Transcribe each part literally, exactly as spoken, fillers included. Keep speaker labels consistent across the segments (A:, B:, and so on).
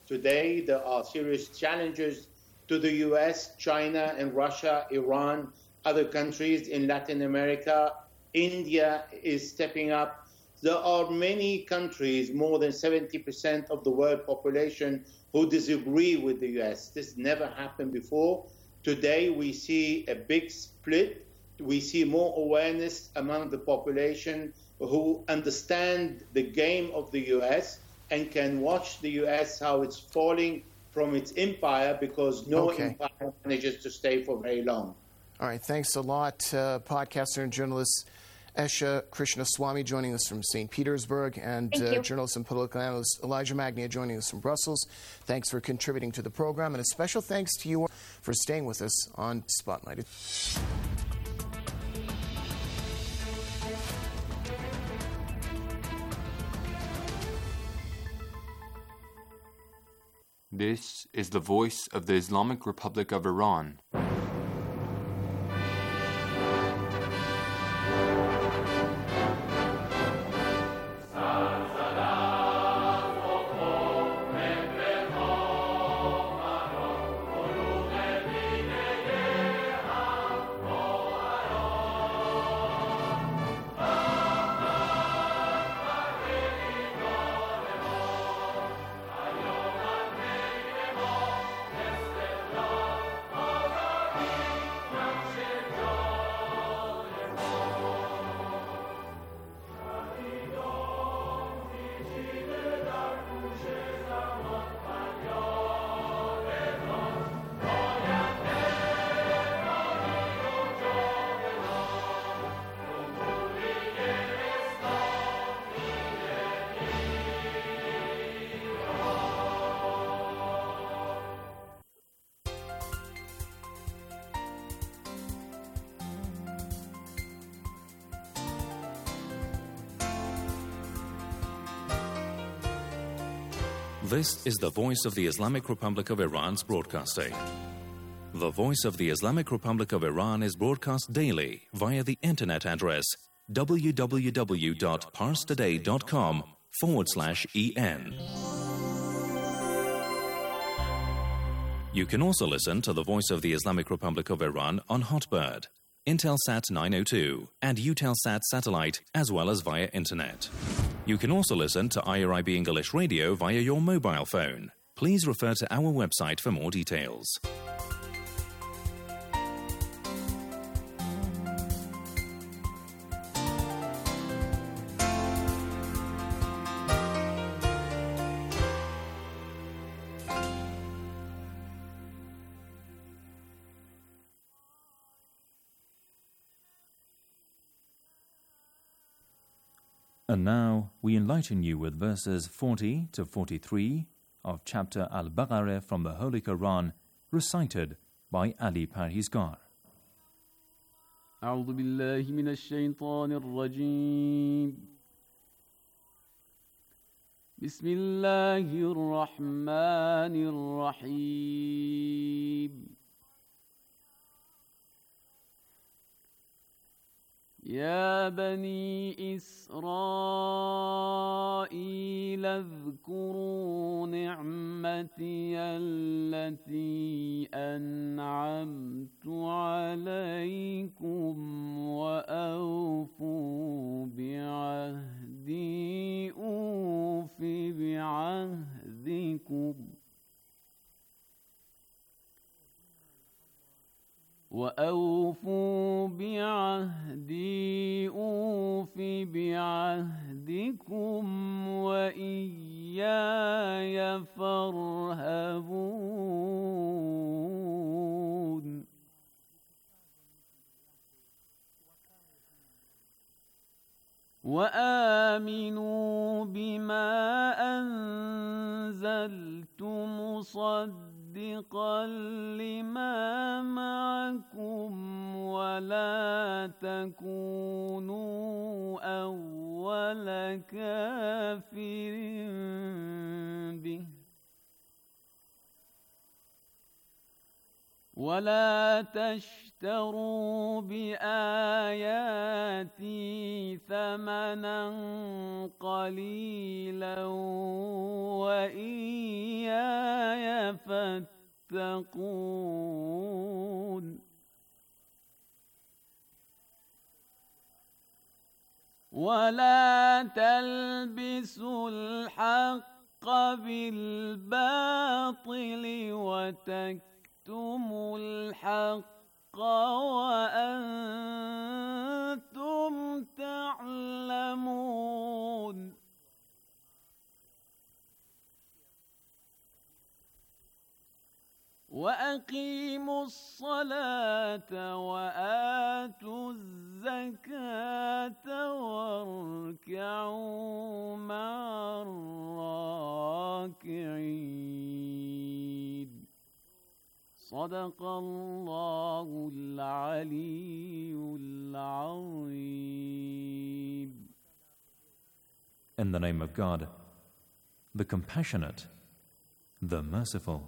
A: Today, there are serious challenges to the U S, China, and Russia, Iran, other countries in Latin America. India is stepping up. There are many countries, more than seventy percent of the world population, who disagree with the U S. This never happened before. Today, we see a big split. We see more awareness among the population who understand the game of the U S and can watch the U S, how it's falling from its empire, because no
B: Okay.
A: empire manages to stay for very long.
B: All right, thanks a lot, uh, podcaster and journalist Esha Krishnaswamy joining us from Saint Petersburg, and uh, journalist and political analyst Elijah Magnia joining us from Brussels. Thanks for contributing to the program, and a special thanks to you for staying with us on Spotlight.
C: This is the voice of the Islamic Republic of Iran.
D: This is the voice of the Islamic Republic of Iran's broadcasting. The voice of the Islamic Republic of Iran is broadcast daily via the internet address www.parstoday.com forward slash en. You can also listen to the voice of the Islamic Republic of Iran on Hotbird, Intelsat nine oh two, and Eutelsat satellite, as well as via internet. You can also listen to I R I B English Radio via your mobile phone. Please refer to our website for more details.
E: And now we enlighten you with verses forty to forty-three of chapter Al-Baqarah from the Holy Quran, recited by Ali Parhizgar.
F: أعوذ بالله من الشيطان الرجيم بسم الله الرحمن الرحيم يا بني إسرائيل اذكروا نعمتي التي أنعمت عليكم وأوفوا بعهدي أوف بعهدكم وأوفوا بعهدي أوف بعهدكم وإياي فارهبون وآمنوا بما أنزلت مصدقا لما معكم ولا تكونوا أول كافر به ولا تشتروا بآياتي ثمنا قليلا وإياي فاتقون ولا تلبسوا الحق بالباطل وتكتموا الحق وأنتم تعلمون وأقيموا الصلاة وآتوا الزكاة واركعوا مع الراكعين صدق الله العلي العظيم.
E: In the name of God, the compassionate, the merciful.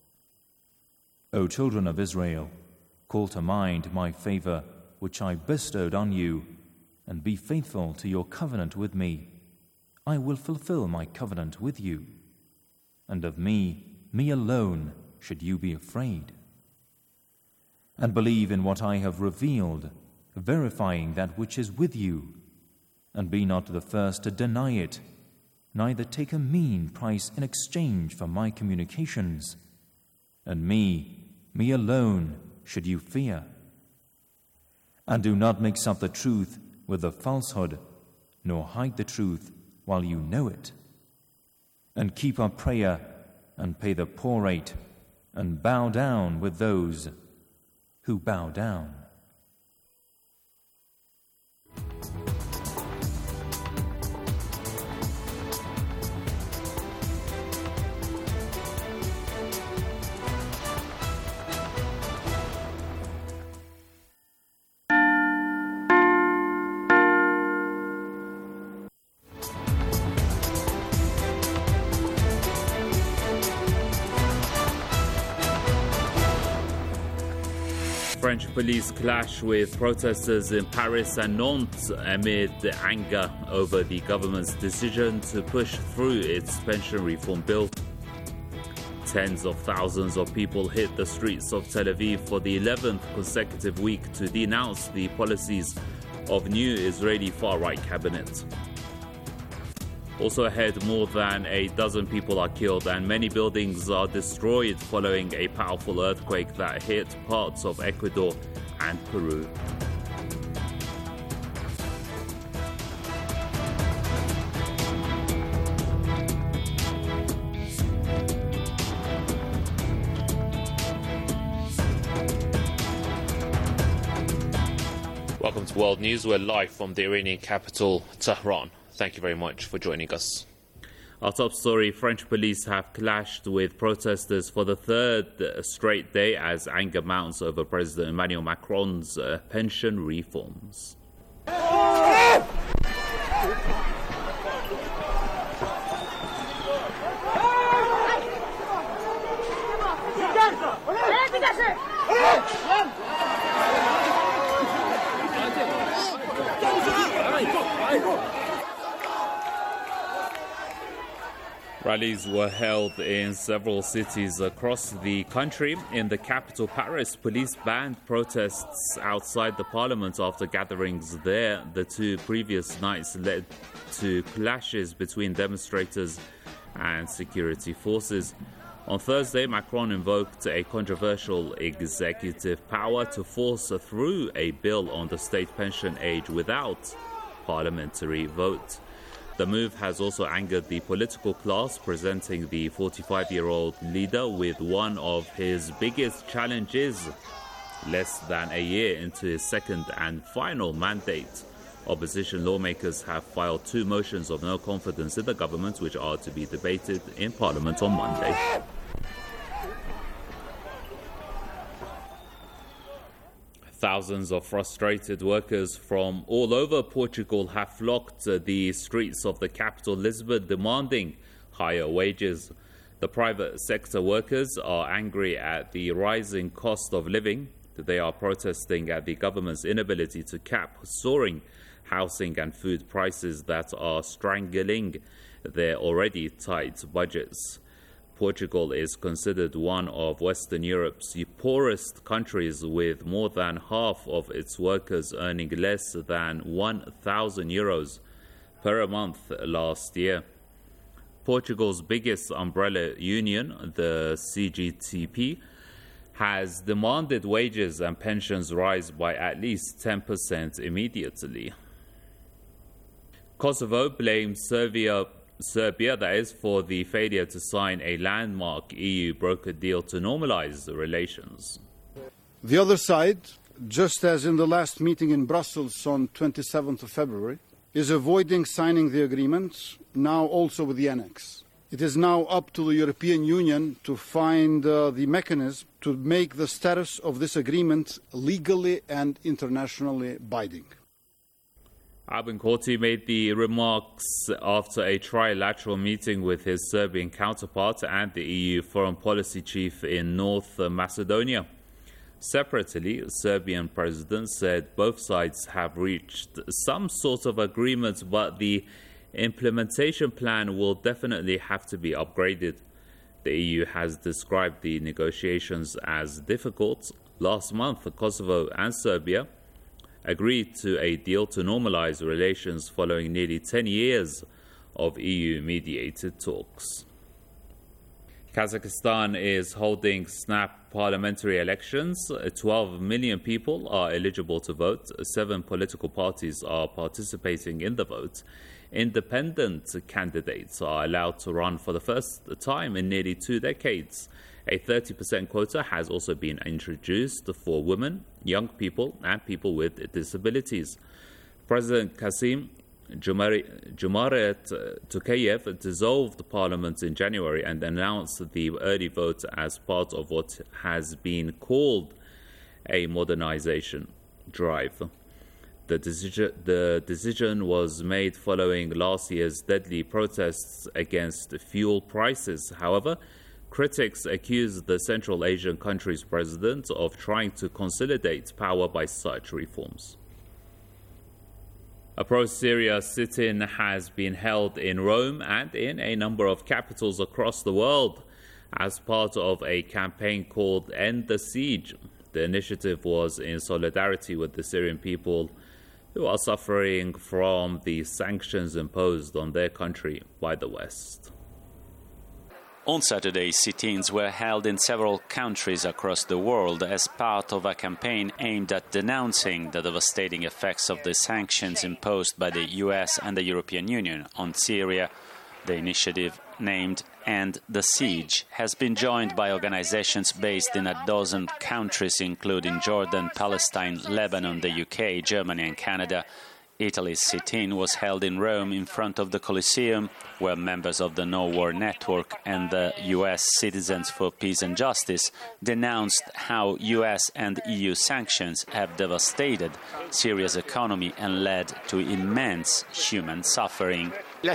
E: O children of Israel, call to mind my favor which I bestowed on you, and be faithful to your covenant with me. I will fulfill my covenant with you. And of me, me alone, should you be afraid. And believe in what I have revealed, verifying that which is with you. And be not the first to deny it, neither take a mean price in exchange for my communications. And me, me alone should you fear. And do not mix up the truth with the falsehood, nor hide the truth while you know it. And keep up prayer, and pay the poor rate, and bow down with those who bow down.
G: French police clash with protesters in Paris and Nantes amid the anger over the government's decision to push through its pension reform bill. Tens of thousands of people hit the streets of Tel Aviv for the eleventh consecutive week to denounce the policies of new Israeli far-right cabinet. Also ahead, more than a dozen people are killed and many buildings are destroyed following a powerful earthquake that hit parts of Ecuador and Peru. Welcome to World News. We're live from the Iranian capital, Tehran. Thank you very much for joining us. Our top story, French police have clashed with protesters for the third straight day as anger mounts over President Emmanuel Macron's uh, pension reforms. Rallies were held in several cities across the country. In the capital, Paris, police banned protests outside the parliament after gatherings there. The two previous nights led to clashes between demonstrators and security forces. On Thursday, Macron invoked a controversial executive power to force through a bill on the state pension age without parliamentary vote. The move has also angered the political class, presenting the forty-five-year-old leader with one of his biggest challenges less than a year into his second and final mandate. Opposition lawmakers have filed two motions of no confidence in the government, which are to be debated in Parliament on Monday. Thousands of frustrated workers from all over Portugal have flocked the streets of the capital, Lisbon, demanding higher wages. The private sector workers are angry at the rising cost of living. They are protesting at the government's inability to cap soaring housing and food prices that are strangling their already tight budgets. Portugal is considered one of Western Europe's poorest countries, with more than half of its workers earning less than one thousand euros per month last year. Portugal's biggest umbrella union, the C G T P, has demanded wages and pensions rise by at least ten percent immediately. Kosovo blames Serbia, Serbia, that is, for the failure to sign a landmark E U brokered deal to normalize the relations.
H: The other side, just as in the last meeting in Brussels on twenty-seventh of February, is avoiding signing the agreement, now also with the annex. It is now up to the European Union to find uh, the mechanism to make the status of this agreement legally and internationally binding.
G: Albin Kurti made the remarks after a trilateral meeting with his Serbian counterpart and the E U foreign policy chief in North Macedonia. Separately, the Serbian president said both sides have reached some sort of agreement, but the implementation plan will definitely have to be upgraded. The E U has described the negotiations as difficult. Last month, Kosovo and Serbia agreed to a deal to normalize relations following nearly ten years of E U-mediated talks. Kazakhstan is holding snap parliamentary elections. twelve million people are eligible to vote. Seven political parties are participating in the vote. Independent candidates are allowed to run for the first time in nearly two decades. A thirty percent quota has also been introduced for women, young people, and people with disabilities. President Kasim Jumaret Tokayev dissolved the parliament in January and announced the early vote as part of what has been called a modernization drive. The decision, the decision was made following last year's deadly protests against fuel prices. However, critics accuse the Central Asian country's president of trying to consolidate power by such reforms. A pro-Syria sit-in has been held in Rome and in a number of capitals across the world as part of a campaign called End the Siege. The initiative was in solidarity with the Syrian people who are suffering from the sanctions imposed on their country by the West.
I: On Saturday, sit-ins were held in several countries across the world as part of a campaign aimed at denouncing the devastating effects of the sanctions imposed by the U S and the European Union on Syria. The initiative, named End the Siege, has been joined by organizations based in a dozen countries, including Jordan, Palestine, Lebanon, the U K, Germany and Canada. Italy's sit-in was held in Rome in front of the Colosseum, where members of the No War Network and the U S Citizens for Peace and Justice denounced how U S and E U sanctions have devastated Syria's economy and led to immense human suffering.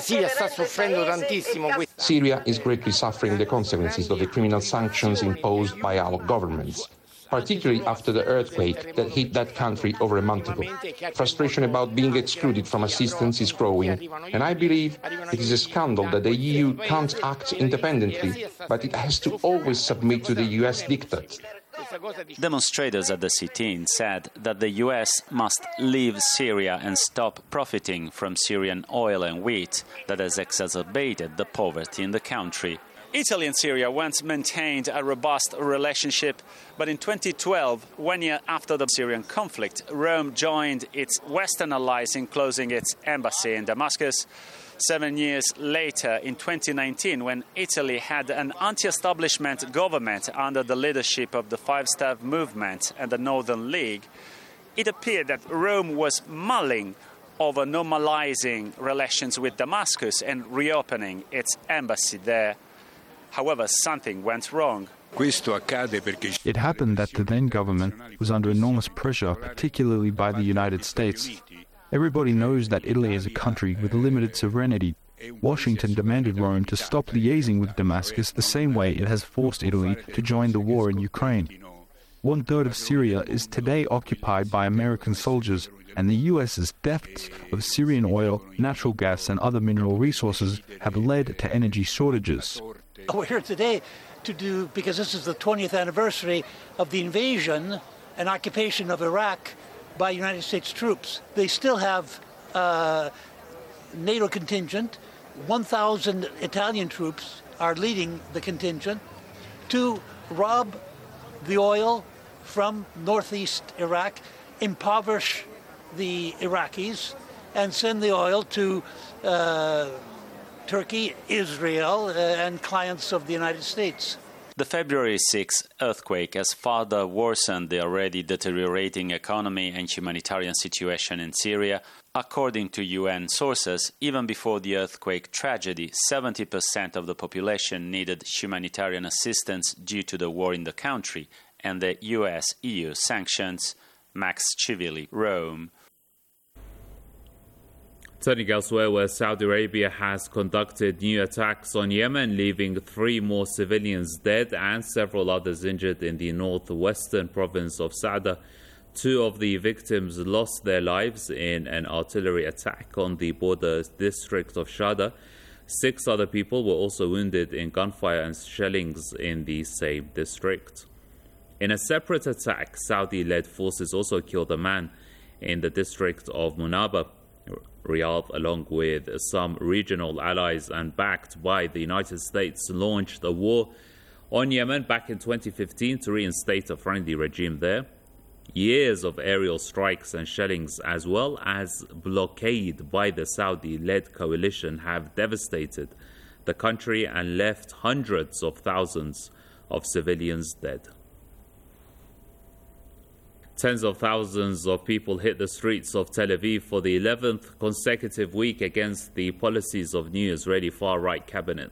J: Syria is greatly suffering the consequences of the criminal sanctions imposed by our governments, particularly after the earthquake that hit that country over a month ago. Frustration about being excluded from assistance is growing, and I believe it is a scandal that the E U can't act independently, but it has to always submit to the U S diktat.
I: Demonstrators at the sit-in said that the U S must leave Syria and stop profiting from Syrian oil and wheat that has exacerbated the poverty in the country. Italy and Syria once maintained a robust relationship, but in twenty twelve, one year after the Syrian conflict, Rome joined its Western allies in closing its embassy in Damascus. Seven years later, in twenty nineteen, when Italy had an anti-establishment government under the leadership of the Five-Star Movement and the Northern League, it appeared that Rome was mulling over normalizing relations with Damascus and reopening its embassy there. However, something went wrong.
K: It happened that the then government was under enormous pressure, particularly by the United States. Everybody knows that Italy is a country with limited sovereignty. Washington demanded Rome to stop liaising with Damascus the same way it has forced Italy to join the war in Ukraine. One third of Syria is today occupied by American soldiers, and the U S's thefts of Syrian oil, natural gas and other mineral resources have led to energy shortages.
L: We're here today to do, because this is the twentieth anniversary of the invasion and occupation of Iraq by United States troops. They still have uh, NATO contingent. one thousand Italian troops are leading the contingent to rob the oil from northeast Iraq, impoverish the Iraqis, and send the oil to uh, Turkey, Israel, uh, and clients of the United States.
I: The February sixth earthquake has further worsened the already deteriorating economy and humanitarian situation in Syria. According to U N sources, even before the earthquake tragedy, seventy percent of the population needed humanitarian assistance due to the war in the country and the U S E U sanctions. Max Chivili, Rome.
G: Turning elsewhere, where Saudi Arabia has conducted new attacks on Yemen, leaving three more civilians dead and several others injured in the northwestern province of Sa'da. Two of the victims lost their lives in an artillery attack on the border district of Shada. Six other people were also wounded in gunfire and shellings in the same district. In a separate attack, Saudi-led forces also killed a man in the district of Munaba. Riyadh, along with some regional allies and backed by the United States, launched a war on Yemen back in twenty fifteen to reinstate a friendly regime there. Years of aerial strikes and shellings, as well as blockade by the Saudi-led coalition, have devastated the country and left hundreds of thousands of civilians dead. Tens of thousands of people hit the streets of Tel Aviv for the eleventh consecutive week against the policies of new Israeli far-right cabinet.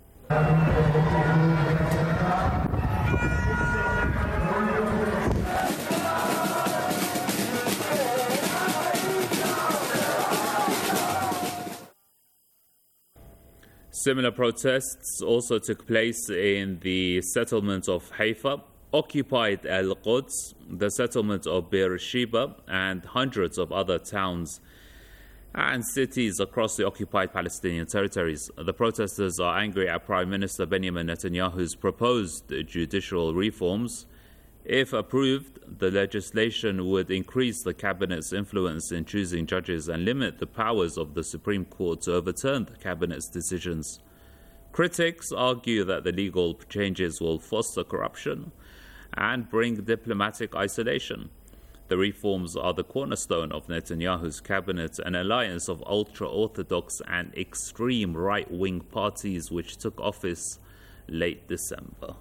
G: Similar protests also took place in the settlement of Haifa, occupied Al-Quds, the settlement of Beersheba, and hundreds of other towns and cities across the occupied Palestinian territories. The protesters are angry at Prime Minister Benjamin Netanyahu's proposed judicial reforms. If approved, the legislation would increase the cabinet's influence in choosing judges and limit the powers of the Supreme Court to overturn the cabinet's decisions. Critics argue that the legal changes will foster corruption and bring diplomatic isolation. The reforms are the cornerstone of Netanyahu's cabinet, an alliance of ultra-Orthodox and extreme right-wing parties which took office late December.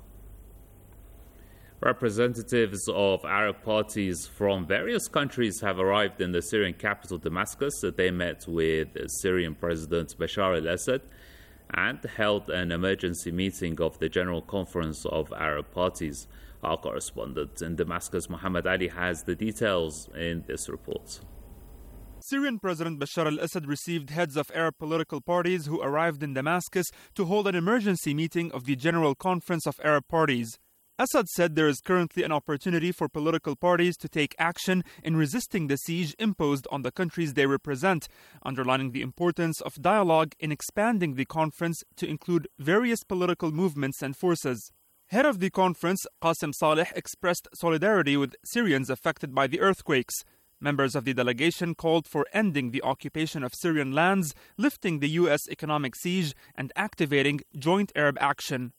G: Representatives of Arab parties from various countries have arrived in the Syrian capital Damascus. They met with Syrian President Bashar al-Assad and held an emergency meeting of the General Conference of Arab Parties. Our correspondent in Damascus, Muhammad Ali, has the details in this report.
M: Syrian President Bashar al-Assad received heads of Arab political parties who arrived in Damascus to hold an emergency meeting of the General Conference of Arab Parties. Assad said there is currently an opportunity for political parties to take action in resisting the siege imposed on the countries they represent, underlining the importance of dialogue in expanding the conference to include various political movements and forces. Head of the conference, Qasim Saleh, expressed solidarity with Syrians affected by the earthquakes. Members of the delegation called for ending the occupation of Syrian lands, lifting the U S economic siege, and activating joint Arab action.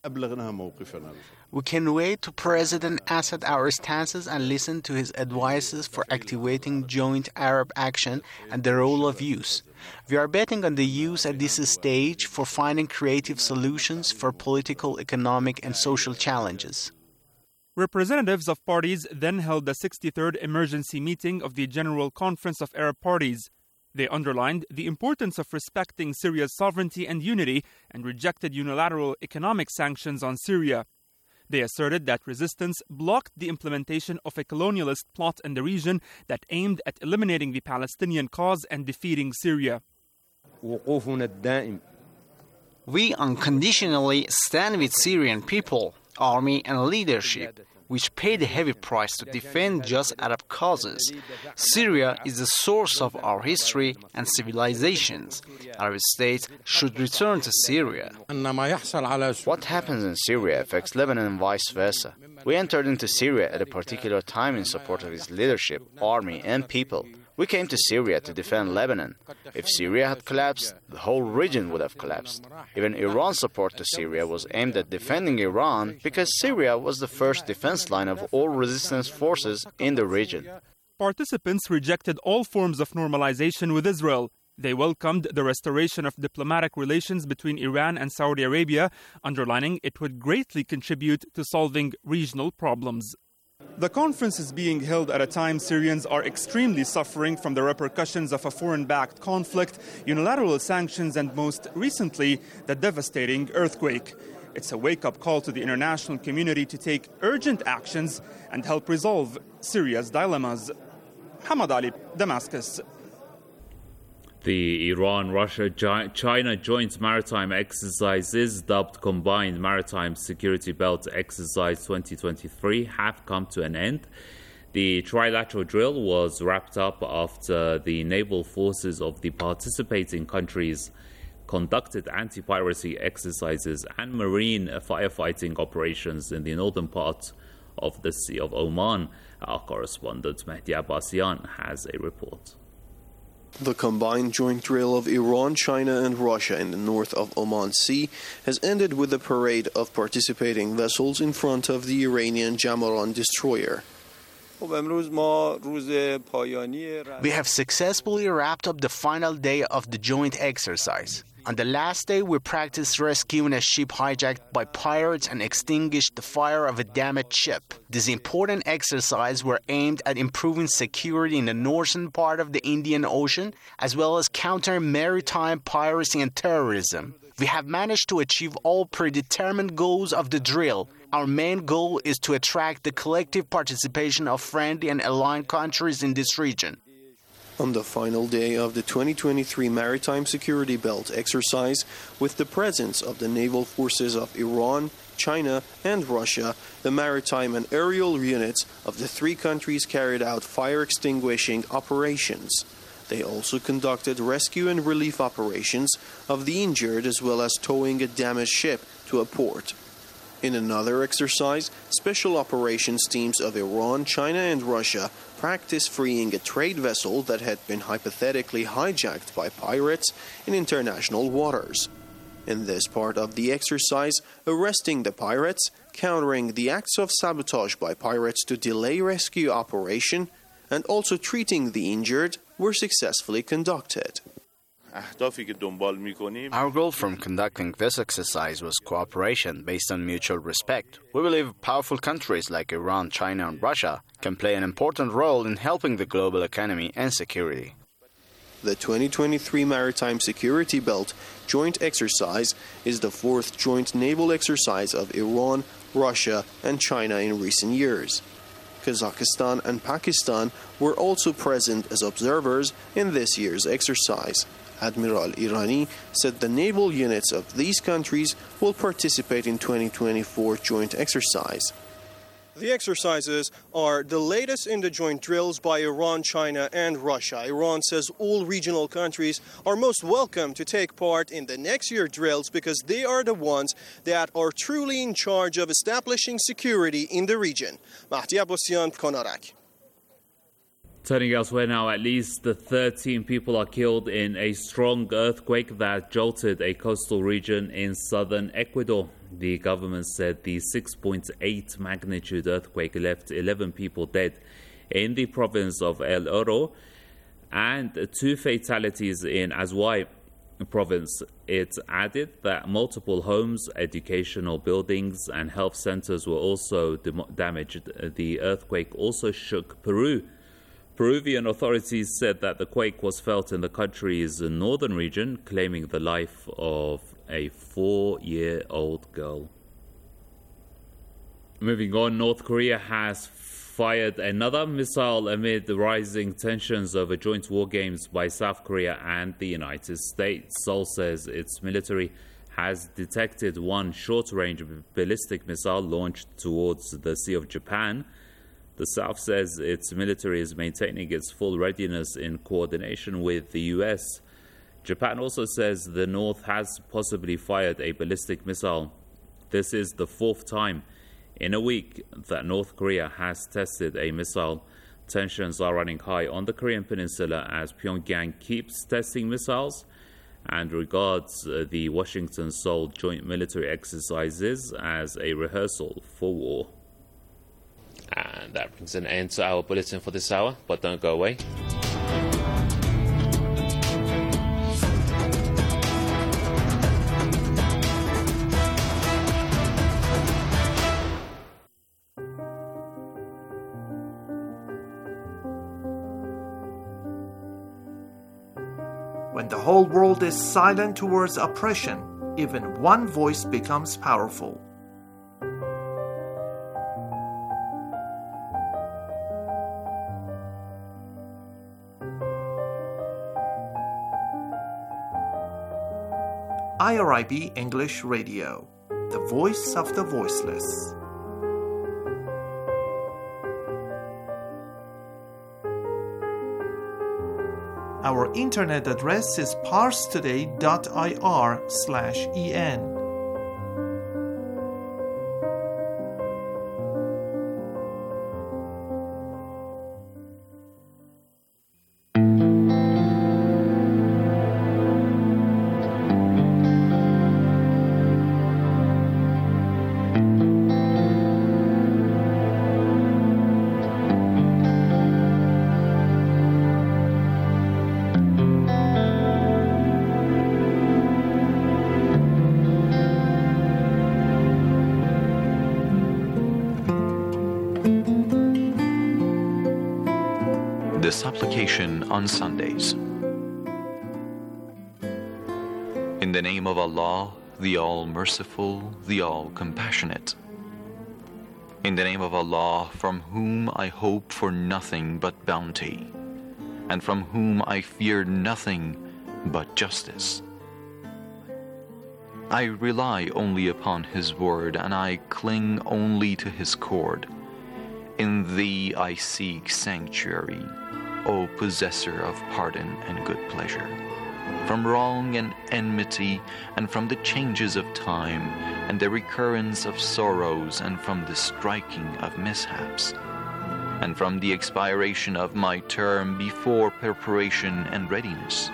N: We convey to President Assad our stances and listen to his advices for activating joint Arab action and the role of youth. We are betting on the youth at this stage for finding creative solutions for political, economic, and social challenges.
M: Representatives of parties then held the sixty-third emergency meeting of the General Conference of Arab Parties. They underlined the importance of respecting Syria's sovereignty and unity and rejected unilateral economic sanctions on Syria. They asserted that resistance blocked the implementation of a colonialist plot in the region that aimed at eliminating the Palestinian cause and defeating Syria.
N: We unconditionally stand with Syrian people, army, and leadership. which paid a heavy price to defend just Arab causes. Syria is the source of our history and civilizations. Arab states should return to Syria.
O: What happens in Syria affects Lebanon and vice versa. We entered into Syria at a particular time in support of its leadership, army, and people. We came to Syria to defend Lebanon. If Syria had collapsed, the whole region would have collapsed. Even Iran's support to Syria was aimed at defending Iran because Syria was the first defense line of all resistance forces in the region.
M: Participants rejected all forms of normalization with Israel. They welcomed the restoration of diplomatic relations between Iran and Saudi Arabia, underlining it would greatly contribute to solving regional problems. The conference is being held at a time Syrians are extremely suffering from the repercussions of a foreign-backed conflict, unilateral sanctions, and most recently, the devastating earthquake. It's a wake-up call to the international community to take urgent actions and help resolve Syria's dilemmas. Hamad Ali, Damascus.
G: The Iran-Russia-China joint maritime exercises, dubbed Combined Maritime Security Belt Exercise twenty twenty-three, have come to an end. The trilateral drill was wrapped up after the naval forces of the participating countries conducted anti-piracy exercises and marine firefighting operations in the northern part of the Sea of Oman. Our correspondent Mehdi Abbasian has a report.
P: The combined joint drill of Iran, China and Russia in the north of Oman Sea has ended with a parade of participating vessels in front of the Iranian Jamaran destroyer.
N: We have successfully wrapped up the final day of the joint exercise. On the last day, we practiced rescuing a ship hijacked by pirates and extinguished the fire of a damaged ship. This important exercise were aimed at improving security in the northern part of the Indian Ocean, as well as countering maritime piracy and terrorism. We have managed to achieve all predetermined goals of the drill. Our main goal is to attract the collective participation of friendly and aligned countries in this region.
P: On the final day of the twenty twenty-three Maritime Security Belt exercise, with the presence of the naval forces of Iran, China, and Russia, the maritime and aerial units of the three countries carried out fire extinguishing operations. They also conducted rescue and relief operations of the injured as well as towing a damaged ship to a port. In another exercise, special operations teams of Iran, China, and Russia practiced freeing a trade vessel that had been hypothetically hijacked by pirates in international waters. In this part of the exercise, arresting the pirates, countering the acts of sabotage by pirates to delay rescue operation, and also treating the injured were successfully conducted.
O: Our goal from conducting this exercise was cooperation based on mutual respect. We believe powerful countries like Iran, China, and Russia can play an important role in helping the global economy and security.
P: The twenty twenty-three Maritime Security Belt joint exercise is the fourth joint naval exercise of Iran, Russia, and China in recent years. Kazakhstan and Pakistan were also present as observers in this year's exercise. Admiral Irani said the naval units of these countries will participate in twenty twenty-four joint exercise.
Q: The exercises are the latest in the joint drills by Iran, China, and Russia. Iran says all regional countries are most welcome to take part in the next year drills because they are the ones that are truly in charge of establishing security in the region. Mehdi Abbasian, Konarak.
G: Turning elsewhere now, at least thirteen people are killed in a strong earthquake that jolted a coastal region in southern Ecuador. The government said the six point eight magnitude earthquake left eleven people dead in the province of El Oro and two fatalities in Azuay province. It added that multiple homes, educational buildings, and health centers were also damaged. The earthquake also shook Peru. Peruvian authorities said that the quake was felt in the country's northern region, claiming the life of a four-year-old girl. Moving on, North Korea has fired another missile amid the rising tensions over joint war games by South Korea and the United States. Seoul says its military has detected one short-range ballistic missile launched towards the Sea of Japan. The South says its military is maintaining its full readiness in coordination with the U S. Japan also says the North has possibly fired a ballistic missile. This is the fourth time in a week that North Korea has tested a missile. Tensions are running high on the Korean Peninsula as Pyongyang keeps testing missiles and regards uh, the Washington-Seoul joint military exercises as a rehearsal for war.
R: And that brings an end to our bulletin for this hour, but don't go away.
S: When the whole world is silent towards oppression, even one voice becomes powerful. I R I B English Radio, the voice of the voiceless. Our internet address is parstoday dot I R slash E N.
T: The supplication on Sundays. In the name of Allah, the All-Merciful, the All-Compassionate. In the name of Allah, from whom I hope for nothing but bounty, and from whom I fear nothing but justice. I rely only upon His word, and I cling only to His cord. In Thee I seek sanctuary, O possessor of pardon and good pleasure, from wrong and enmity, and from the changes of time, and the recurrence of sorrows, and from the striking of mishaps, and from the expiration of my term before preparation and readiness.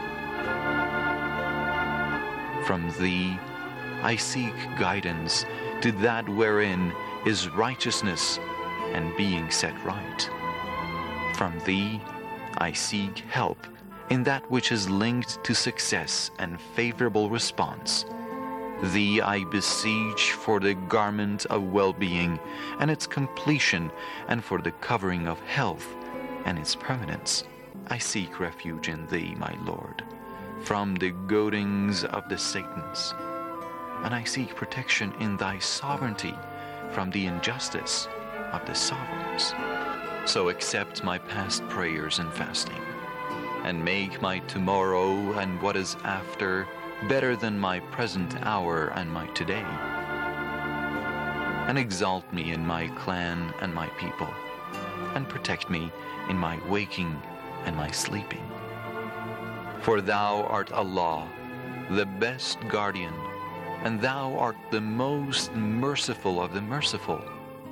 T: From Thee I seek guidance to that wherein is righteousness and being set right. From Thee I seek help in that which is linked to success and favorable response. Thee I beseech for the garment of well-being and its completion, and for the covering of health and its permanence. I seek refuge in Thee, my Lord, from the goadings of the Satans, and I seek protection in Thy sovereignty from the injustice of the sovereigns. So accept my past prayers and fasting, and make my tomorrow and what is after better than my present hour and my today. And exalt me in my clan and my people, and protect me in my waking and my sleeping. For Thou art Allah, the best guardian, and Thou art the most merciful of the merciful.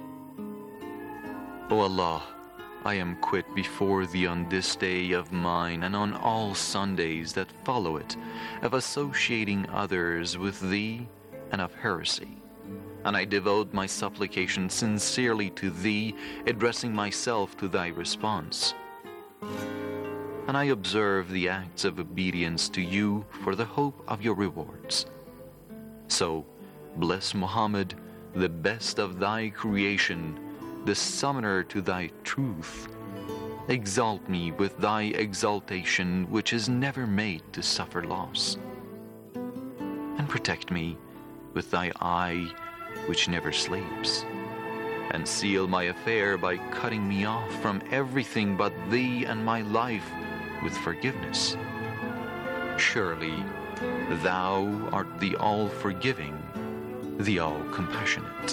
T: O Allah, I am quit before Thee on this day of mine, and on all Sundays that follow it, of associating others with Thee and of heresy. And I devote my supplication sincerely to Thee, addressing myself to Thy response. And I observe the acts of obedience to You for the hope of Your rewards. So, bless Muhammad, the best of Thy creation, the summoner to Thy truth. Exalt me with Thy exaltation, which is never made to suffer loss. And protect me with Thy eye, which never sleeps. And seal my affair by cutting me off from everything but Thee and my life with forgiveness. Surely Thou art the all-forgiving, the all-compassionate.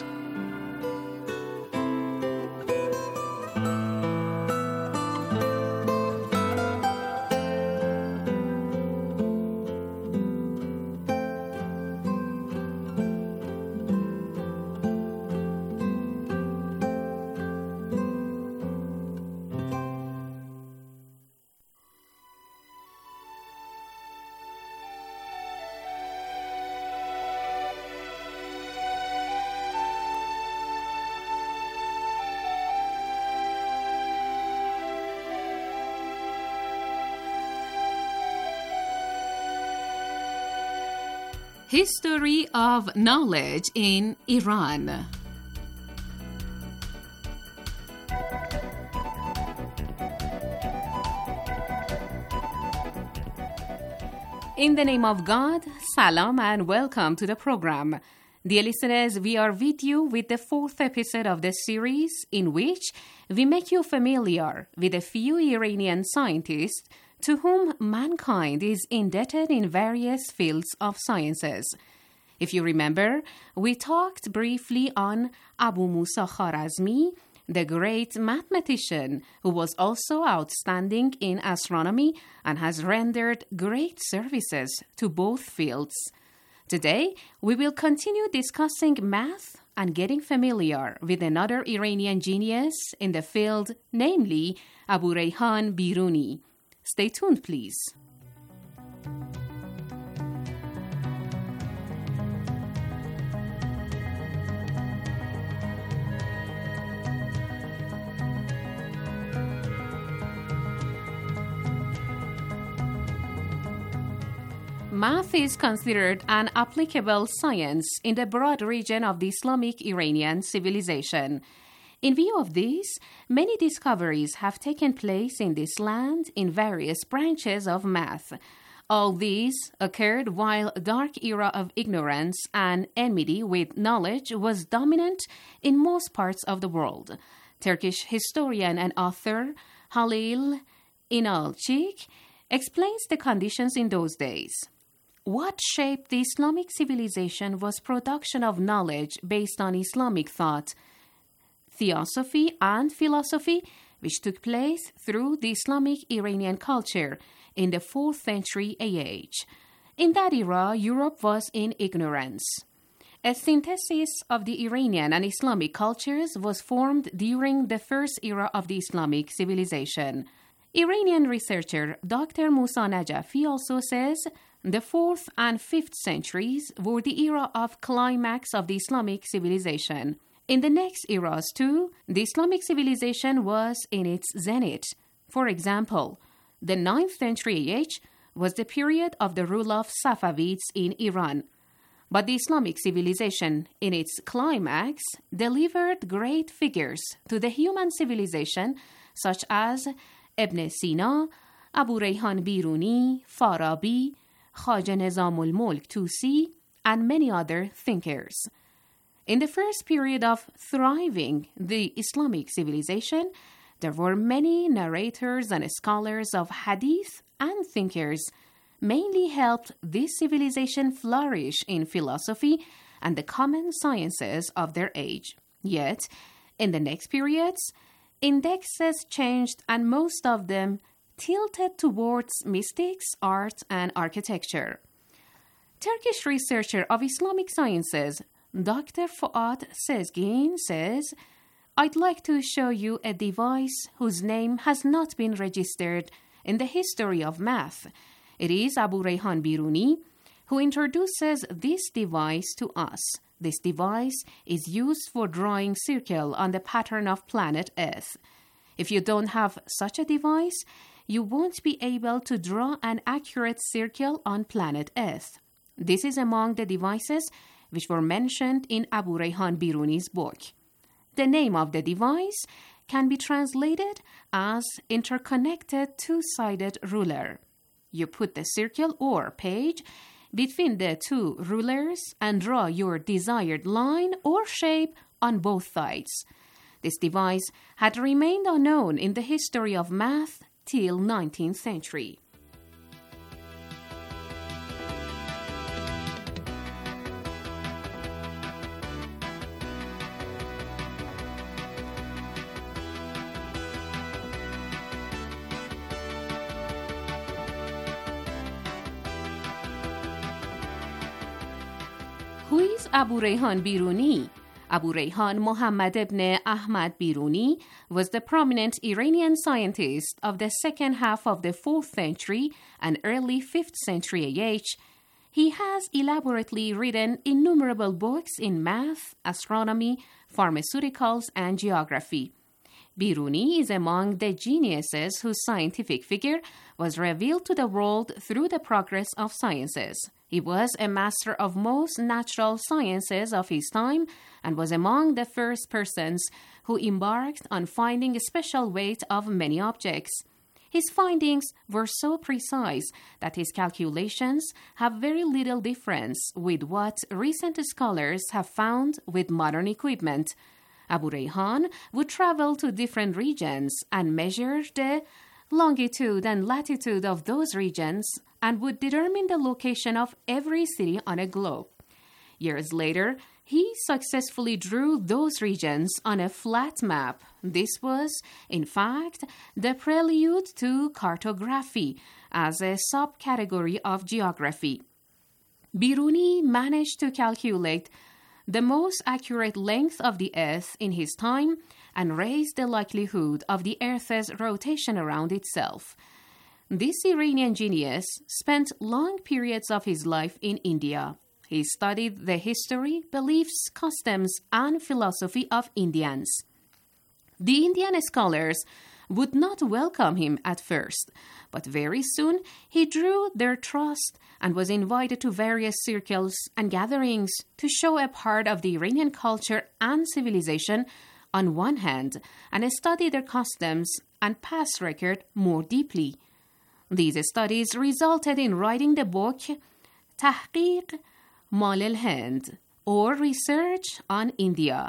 U: History of knowledge in Iran. In the name of God, salam and welcome to the program. Dear listeners, we are with you with the fourth episode of the series in which we make you familiar with a few Iranian scientists to whom mankind is indebted in various fields of sciences. If you remember, we talked briefly on Abu Musa Khwarazmi, the great mathematician who was also outstanding in astronomy and has rendered great services to both fields. Today, we will continue discussing math and getting familiar with another Iranian genius in the field, namely Abu Rayhan Biruni. Stay tuned, please. Math is considered an applicable science in the broad region of the Islamic Iranian civilization. In view of this, many discoveries have taken place in this land in various branches of math. All these occurred while a dark era of ignorance and enmity with knowledge was dominant in most parts of the world. Turkish historian and author Halil İnalcık explains the conditions in those days. What shaped the Islamic civilization was production of knowledge based on Islamic thought, theosophy and philosophy, which took place through the Islamic Iranian culture in the fourth century A H. In that era, Europe was in ignorance. A synthesis of the Iranian and Islamic cultures was formed during the first era of the Islamic civilization. Iranian researcher Doctor Musa Najafi also says the fourth and fifth centuries were the era of climax of the Islamic civilization. In the next eras, too, the Islamic civilization was in its zenith. For example, the ninth century A H was the period of the rule of Safavids in Iran. But the Islamic civilization, in its climax, delivered great figures to the human civilization, such as Ibn Sina, Abu Rayhan Biruni, Farabi, Khaja Nizamul Mulk Tusi, and many other thinkers. In the first period of thriving the Islamic civilization, there were many narrators and scholars of hadith and thinkers, mainly helped this civilization flourish in philosophy and the common sciences of their age. Yet, in the next periods, indexes changed and most of them tilted towards mystics, art, and architecture. Turkish researcher of Islamic sciences Doctor Fuat Sezgin says, I'd like to show you a device whose name has not been registered in the history of math. It is Abu Rayhan Biruni who introduces this device to us. This device is used for drawing circle on the pattern of planet Earth. If you don't have such a device, you won't be able to draw an accurate circle on planet Earth. This is among the devices which were mentioned in Abu Rayhan Biruni's book. The name of the device can be translated as interconnected two-sided ruler. You put the circle or page between the two rulers and draw your desired line or shape on both sides. This device had remained unknown in the history of math till nineteenth century. Abu Rayhan Biruni? Abu Rayhan Muhammad ibn Ahmad Biruni was the prominent Iranian scientist of the second half of the fourth century and early fifth century A H. He has elaborately written innumerable books in math, astronomy, pharmaceuticals, and geography. Biruni is among the geniuses whose scientific figure was revealed to the world through the progress of sciences. He was a master of most natural sciences of his time and was among the first persons who embarked on finding a special weight of many objects. His findings were so precise that his calculations have very little difference with what recent scholars have found with modern equipment. Abu Rayhan would travel to different regions and measure the longitude and latitude of those regions and would determine the location of every city on a globe. Years later, he successfully drew those regions on a flat map. This was, in fact, the prelude to cartography as a subcategory of geography. Biruni managed to calculate the most accurate length of the Earth in his time and raised the likelihood of the Earth's rotation around itself. This Iranian genius spent long periods of his life in India. He studied the history, beliefs, customs, and philosophy of Indians. The Indian scholars would not welcome him at first, but very soon he drew their trust and was invited to various circles and gatherings to show a part of the Iranian culture and civilization on one hand and study their customs and past record more deeply. These studies resulted in writing the book Tahqiq Mal al-Hind, or Research on India.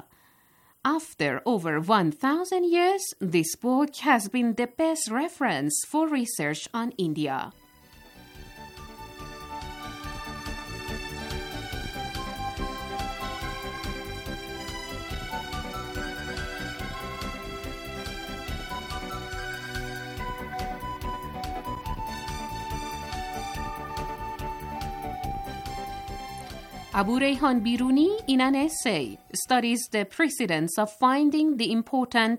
U: After over one thousand years, this book has been the best reference for research on India. Abu Rayhan Biruni, in an essay, studies the precedence of finding the important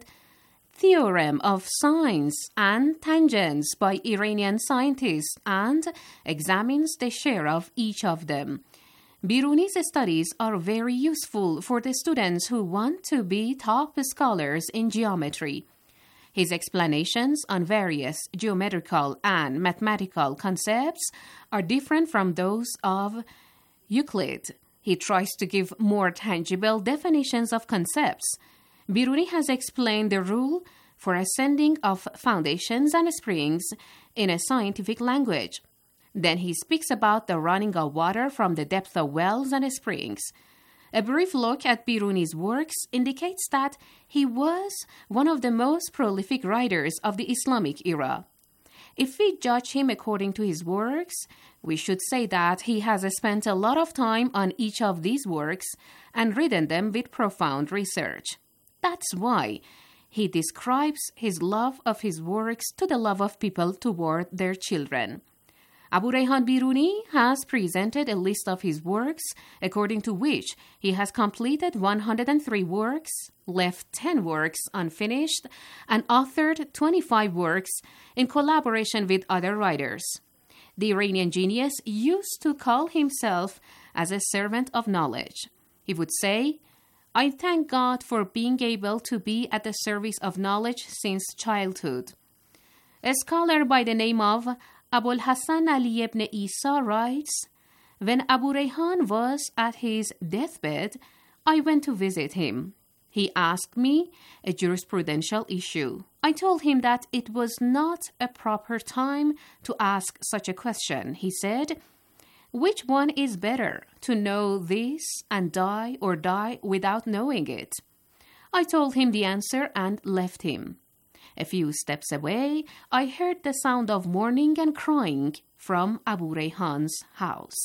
U: theorem of sines and tangents by Iranian scientists and examines the share of each of them. Biruni's studies are very useful for the students who want to be top scholars in geometry. His explanations on various geometrical and mathematical concepts are different from those of Euclid. He tries to give more tangible definitions of concepts. Biruni has explained the rule for ascending of foundations and springs in a scientific language. Then he speaks about the running of water from the depth of wells and springs. A brief look at Biruni's works indicates that he was one of the most prolific writers of the Islamic era. If we judge him according to his works, we should say that he has spent a lot of time on each of these works and written them with profound research. That's why he describes his love of his works to the love of people toward their children. Abu Rayhan Biruni has presented a list of his works, according to which he has completed one hundred three works, left ten works unfinished, and authored twenty-five works in collaboration with other writers. The Iranian genius used to call himself as a servant of knowledge. He would say, "I thank God for being able to be at the service of knowledge since childhood." A scholar by the name of Abul Hassan Ali ibn Isa writes, "When Abu Rayhan was at his deathbed, I went to visit him. He asked me a jurisprudential issue. I told him that it was not a proper time to ask such a question. He said, 'Which one is better, to know this and die or die without knowing it?' I told him the answer and left him. A few steps away, I heard the sound of mourning and crying from Abu Rayhan's house."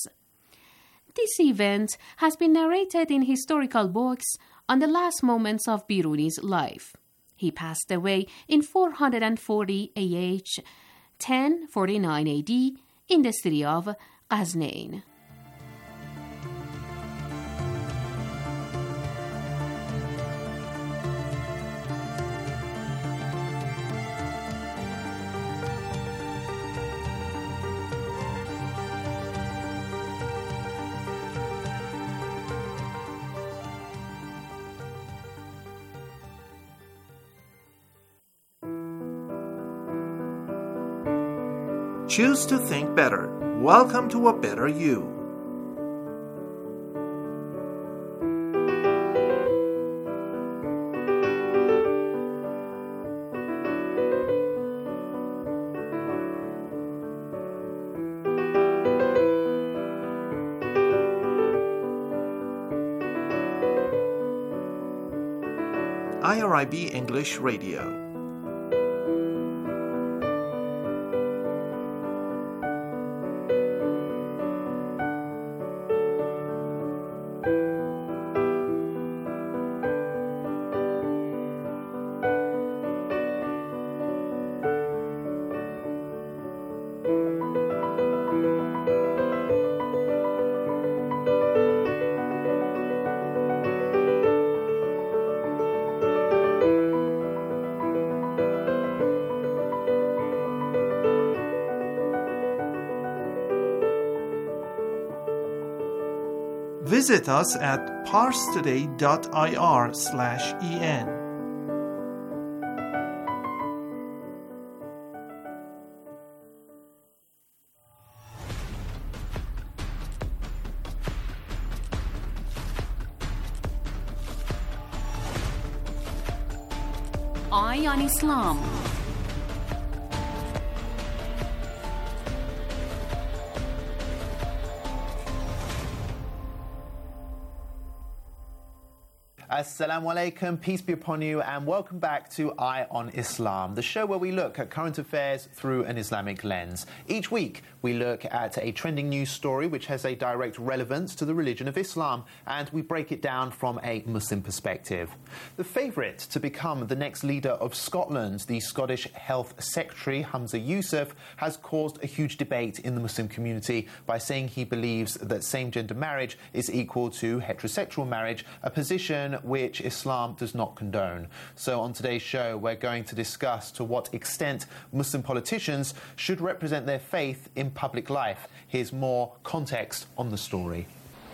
U: This event has been narrated in historical books on the last moments of Biruni's life. He passed away in four hundred forty A H, ten forty-nine A D, in the city of Ghaznain.
S: Choose to think better. Welcome to a better you. I R I B English Radio. Visit us at parstoday.ir slash en.
U: Eye on Islam.
A: Assalamu alaikum, peace be upon you, and welcome back to Eye on Islam, the show where we look at current affairs through an Islamic lens. Each week, we look at a trending news story which has a direct relevance to the religion of Islam, and we break it down from a Muslim perspective. The favourite to become the next leader of Scotland, the Scottish Health Secretary, Humza Yousaf, has caused a huge debate in the Muslim community by saying he believes that same-gender marriage is equal to heterosexual marriage, a position which Islam does not condone. So on today's show, we're going to discuss to what extent Muslim politicians should represent their faith in public life. Here's more context on the story.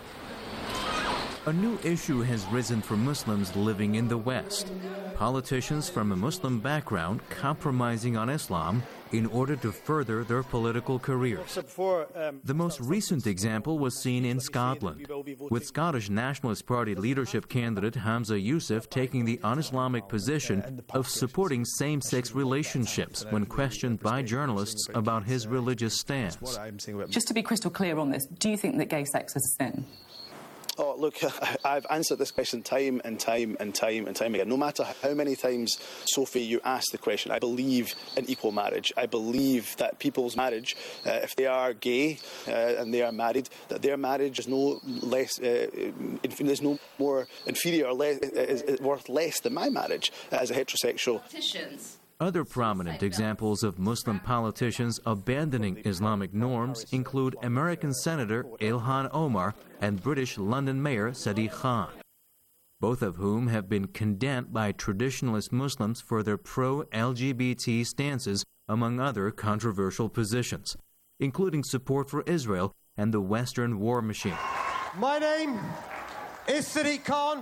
V: A new issue has risen for Muslims living in the West. Politicians from a Muslim background compromising on Islam in order to further their political careers. The most recent example was seen in Scotland, with Scottish Nationalist Party leadership candidate Humza Yousaf taking the un-Islamic position of supporting same-sex relationships when questioned by journalists about his religious stance.
W: Just to be crystal clear on this, do you think that gay sex is a sin?
X: Oh, look, I've answered this question time and time and time and time again. No matter how many times, Sophie, you ask the question, I believe in equal marriage. I believe that people's marriage, uh, if they are gay uh, and they are married, that their marriage is no less, uh, is no more inferior or less, is, is worth less than my marriage as a heterosexual.
V: Other prominent examples of Muslim politicians abandoning Islamic norms include American Senator Ilhan Omar and British London Mayor Sadiq Khan, both of whom have been condemned by traditionalist Muslims for their pro-L G B T stances, among other controversial positions, including support for Israel and the Western war machine.
Y: My name is Sadiq Khan.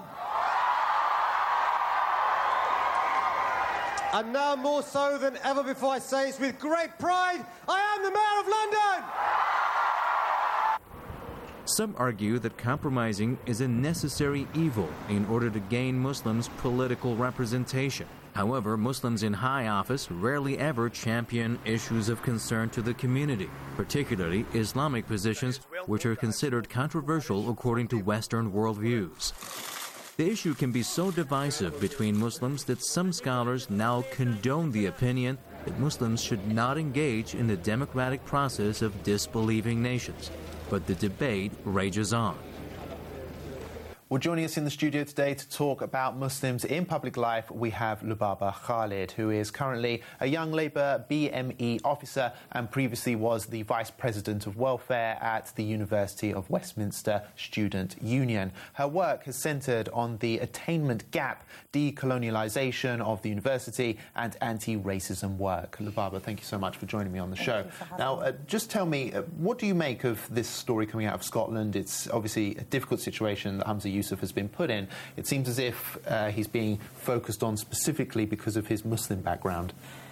Y: And now more so than ever before, I say it's with great pride, I am the Mayor of London!
V: Some argue that compromising is a necessary evil in order to gain Muslims political representation. However, Muslims in high office rarely ever champion issues of concern to the community, particularly Islamic positions which are considered controversial according to Western worldviews. The issue can be so divisive between Muslims that some scholars now condone the opinion that Muslims should not engage in the democratic process of disbelieving nations. But the debate rages on.
A: Well, joining us in the studio today to talk about Muslims in public life, we have Lubaba Khalid, who is currently a young Labour B M E officer and previously was the Vice President of Welfare at the University of Westminster Student Union. Her work has centred on the attainment gap, decolonialisation of the university and anti-racism work. Lubaba, thank you so much for joining me on the
W: thank
A: show. Now, uh, just tell me, uh, what do you make of this story coming out of Scotland? It's obviously a difficult situation that Humza Yousaf has been put in. It seems as if uh, he's being focused on specifically because of his Muslim background.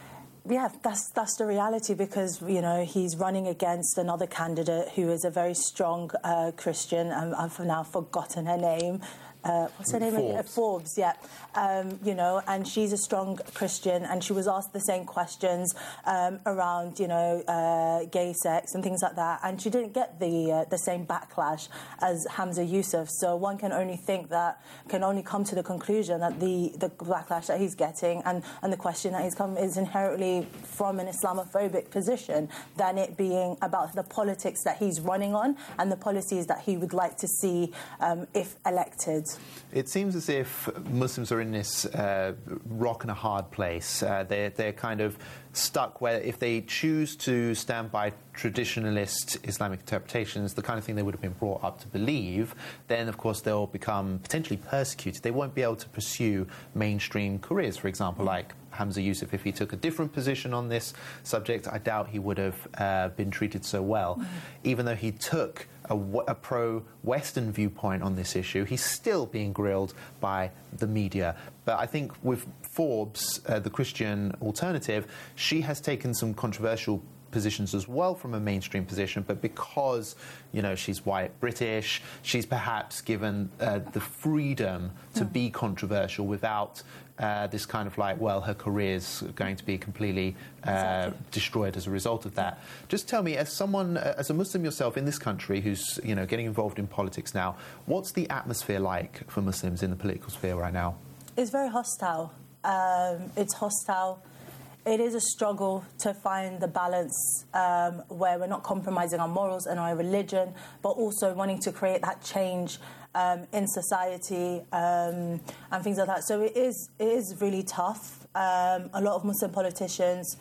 B: yeah, that's that's the reality, because, you know, he's running against another candidate who is a very strong uh, Christian, and I've now forgotten her name. Uh, what's her name?
A: Forbes.
B: Uh, Forbes, yeah. Um, you know, and she's a strong Christian, and she was asked the same questions um, around, you know, uh, gay sex and things like that, and she didn't get the uh, the same backlash as Hamza Yusuf. So one can only think that, can only come to the conclusion that the, the backlash that he's getting and, and the question that he's come is inherently from an Islamophobic position, than it being about the politics that he's running on and the policies that he would like to see um, if elected.
A: It seems as if Muslims are in this uh, rock and a hard place. Uh, they're, they're kind of stuck where if they choose to stand by traditionalist Islamic interpretations, the kind of thing they would have been brought up to believe, then, of course, they'll become potentially persecuted. They won't be able to pursue mainstream careers, for example, like Hamza Yusuf. If he took a different position on this subject, I doubt he would have uh, been treated so well. Mm. Even though he took a, a pro-Western viewpoint on this issue, he's still being grilled by the media. But I think with Forbes, uh, the Christian alternative, she has taken some controversial positions as well from a mainstream position, but because, you know, she's white British, she's perhaps given uh, the freedom to mm. be controversial without uh, this kind of like, well, her career's going to be completely uh, exactly. destroyed as a result of that. Just tell me, as someone, uh, as a Muslim yourself in this country who's, you know, getting involved in politics now, what's the atmosphere like for Muslims in the political sphere right now?
B: It's very hostile. Um, it's hostile. It is a struggle to find the balance um, where we're not compromising our morals and our religion, but also wanting to create that change um, in society um, and things like that. So it is it is really tough. Um, a lot of Muslim politicians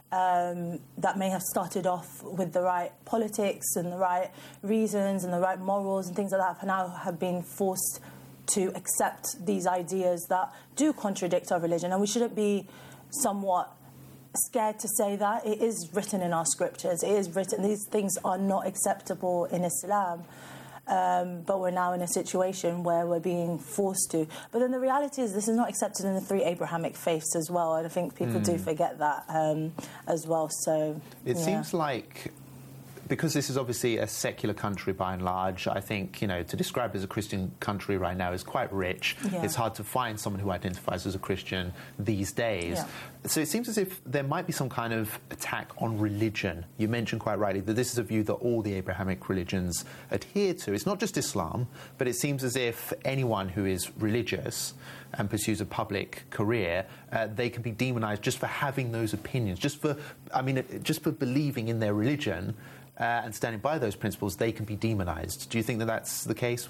B: um, that may have started off with the right politics and the right reasons and the right morals and things like that, now have been forced to accept these ideas that do contradict our religion, and we shouldn't be somewhat scared to say that. It is written in our scriptures. It is written. These things are not acceptable in Islam, um, but we're now in a situation where we're being forced to. But then the reality is, this is not accepted in the three Abrahamic faiths as well, and I think people mm. do forget that um, as well. So
A: it
B: yeah.
A: seems like, because this is obviously a secular country by and large, I think, you know, to describe it as a Christian country right now is quite rich. Yeah. It's hard to find someone who identifies as a Christian these days. Yeah. So it seems as if there might be some kind of attack on religion. You mentioned quite rightly that this is a view that all the Abrahamic religions adhere to. It's not just Islam, but it seems as if anyone who is religious and pursues a public career, uh, they can be demonized just for having those opinions, just for, I mean, just for believing in their religion. Uh, and standing by those principles, they can be demonized. Do you think that that's the case?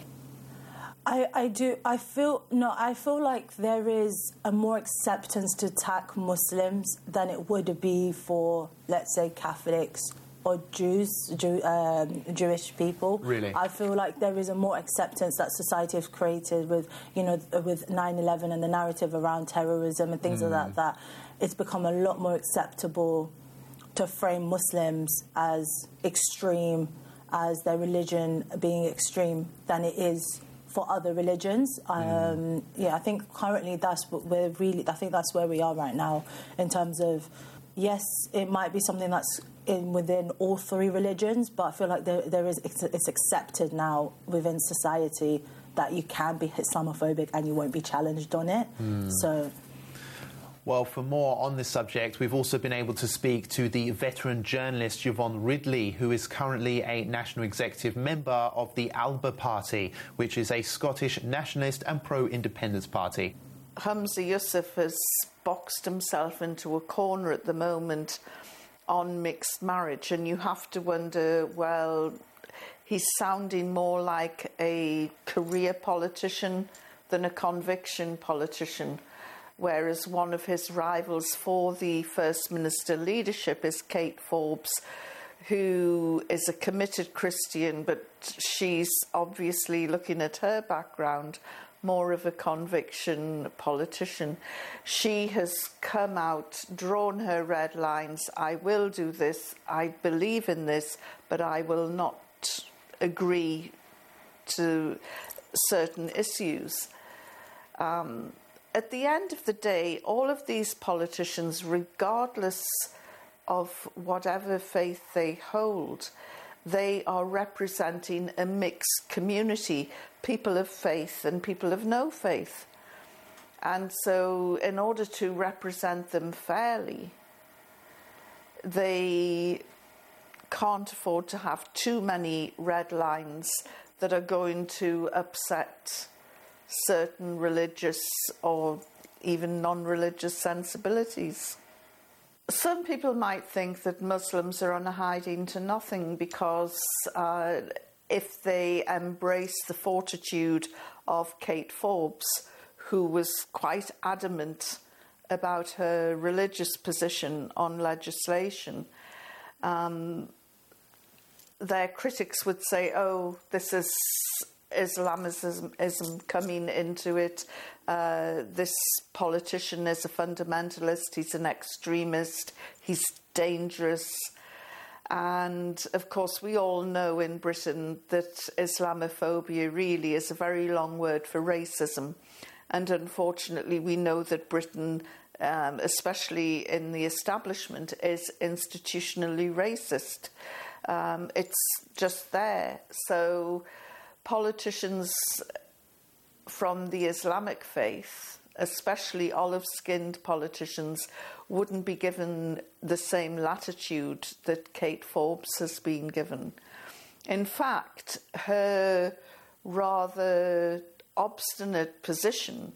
B: I, I do. I feel no. I feel like there is a more acceptance to attack Muslims than it would be for, let's say, Catholics or Jews, Jew, um, Jewish people.
A: Really,
B: I feel like there is a more acceptance that society has created with, you know, with nine eleven and the narrative around terrorism and things mm. like that. That it's become a lot more acceptable to frame Muslims as extreme, as their religion being extreme, than it is for other religions. Mm. Um, yeah, I think currently that's what we're really. I think that's where we are right now in terms of. Yes, it might be something that's in within all three religions, but I feel like there, there is it's, it's accepted now within society that you can be Islamophobic and you won't be challenged on it. Mm. So.
A: Well, for more on this subject, we've also been able to speak to the veteran journalist Yvonne Ridley, who is currently a national executive member of the ALBA Party, which is a Scottish nationalist and pro-independence party.
C: Hamza Yusuf has boxed himself into a corner at the moment on mixed marriage, and you have to wonder, well, he's sounding more like a career politician than a conviction politician. Whereas one of his rivals for the First Minister leadership is Kate Forbes, who is a committed Christian, but she's obviously, looking at her background, more of a conviction politician. She has come out, drawn her red lines. I will do this, I believe in this, but I will not agree to certain issues. Um, at the end of the day, all of these politicians, regardless of whatever faith they hold, they are representing a mixed community, people of faith and people of no faith. And so in order to represent them fairly, they can't afford to have too many red lines that are going to upset certain religious or even non-religious sensibilities. Some people might think that Muslims are on a hiding to nothing because uh, if they embrace the fortitude of Kate Forbes, who was quite adamant about her religious position on legislation, um, their critics would say, oh, this is Islamism coming into it. Uh, this politician is a fundamentalist, he's an extremist, he's dangerous. And of course, we all know in Britain that Islamophobia really is a very long word for racism. And unfortunately, we know that Britain, um, especially in the establishment, is institutionally racist. Um, it's just there. So politicians from the Islamic faith, especially olive-skinned politicians, wouldn't be given the same latitude that Kate Forbes has been given. In fact, her rather obstinate position,